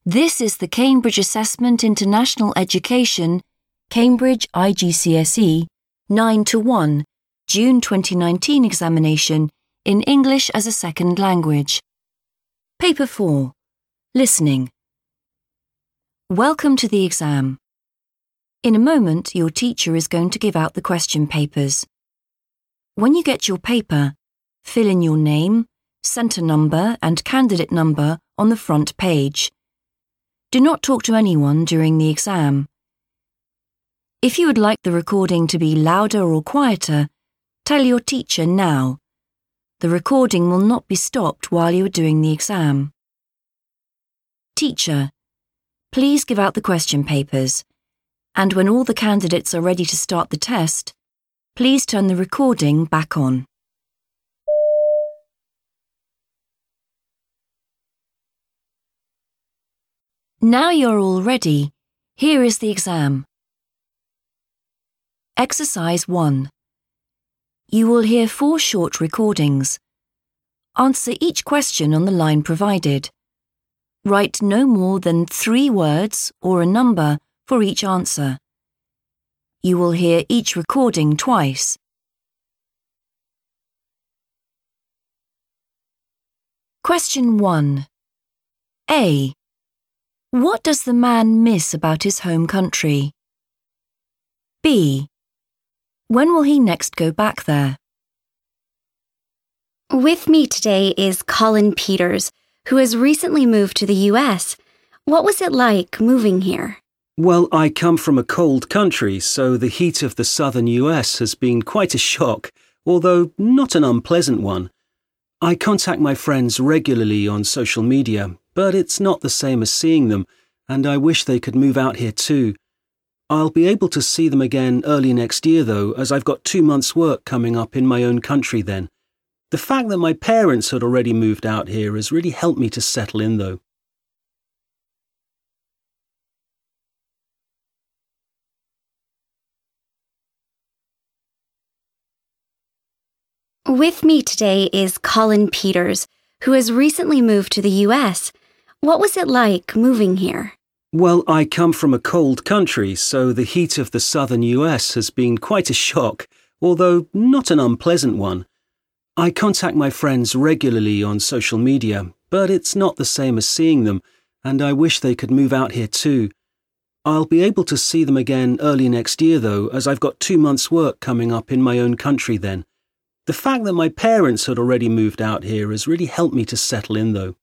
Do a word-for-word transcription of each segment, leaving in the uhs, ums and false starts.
This is the Cambridge Assessment International Education, Cambridge I G C S E nine to one, June twenty nineteen examination in English as a Second Language. Paper four. Listening. Welcome to the exam. In a moment, your teacher is going to give out the question papers. When you get your paper, fill in your name, centre number and candidate number on the front page. Do not talk to anyone during the exam. If you would like the recording to be louder or quieter, tell your teacher now. The recording will not be stopped while you are doing the exam. Teacher, please give out the question papers, and when all the candidates are ready to start the test, please turn the recording back on. Now you're all ready, here is the exam. Exercise one. You will hear four short recordings. Answer each question on the line provided. Write no more than three words or a number for each answer. You will hear each recording twice. Question one. A. What does the man miss about his home country? B. When will he next go back there? With me today is Colin Peters, who has recently moved to the U S. What was it like moving here? Well, I come from a cold country, so the heat of the southern U S has been quite a shock, although not an unpleasant one. I contact my friends regularly on social media, but it's not the same as seeing them, and I wish they could move out here too. I'll be able to see them again early next year though, as I've got two months' work coming up in my own country then. The fact that my parents had already moved out here has really helped me to settle in though. With me today is Colin Peters, who has recently moved to the U S. What was it like moving here? Well, I come from a cold country, so the heat of the southern U S has been quite a shock, although not an unpleasant one. I contact my friends regularly on social media, but it's not the same as seeing them, and I wish they could move out here too. I'll be able to see them again early next year though, as I've got two months' work coming up in my own country then. The fact that my parents had already moved out here has really helped me to settle in though.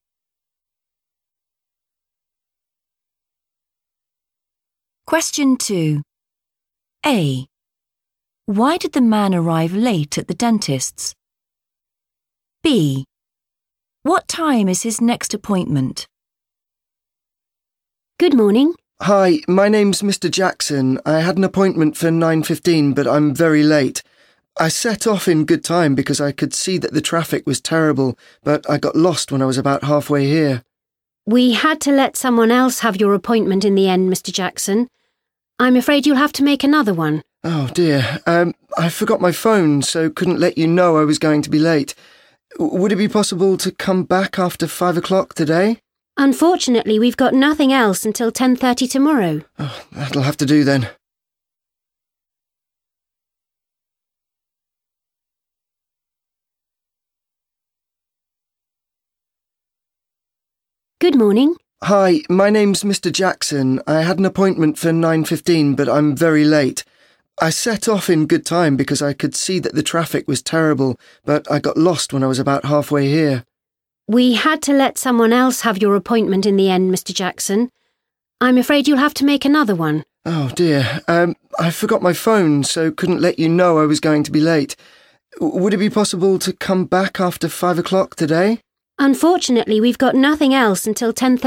Question two. A. Why did the man arrive late at the dentist's? B. What time is his next appointment? Good morning. Hi, my name's Mister Jackson. I had an appointment for nine fifteen, but I'm very late. I set off in good time because I could see that the traffic was terrible, but I got lost when I was about halfway here. We had to let someone else have your appointment in the end, Mister Jackson. I'm afraid you'll have to make another one. Oh dear, um, I forgot my phone, so couldn't let you know I was going to be late. W- would it be possible to come back after five o'clock today? Unfortunately, we've got nothing else until ten thirty tomorrow. Oh, that'll have to do then. Good morning. Hi, my name's Mister Jackson. I had an appointment for nine fifteen, but I'm very late. I set off in good time because I could see that the traffic was terrible, but I got lost when I was about halfway here. We had to let someone else have your appointment in the end, Mister Jackson. I'm afraid you'll have to make another one. Oh dear, um, I forgot my phone, so couldn't let you know I was going to be late. W- would it be possible to come back after five o'clock today? Unfortunately, we've got nothing else until ten thirty.